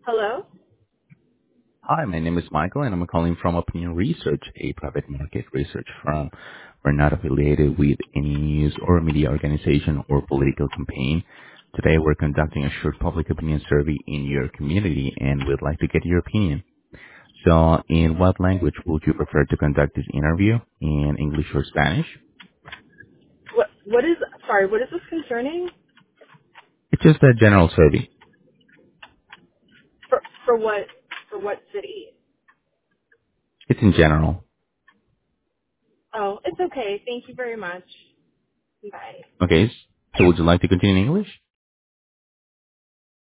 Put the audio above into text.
Hello? Hi, my name is Michael, and I'm calling from Opinion Research, a private market research firm. We're not affiliated with any news or media organization or political campaign. Today, we're conducting a short public opinion survey in your community, and we'd like to get your opinion. So, in what language would you prefer to conduct this interview? In English or Spanish? What is this concerning? It's just a general survey. For what, for what city? It's in general. Oh, it's okay. Thank you very much. Bye. Okay, so would you like to continue in English?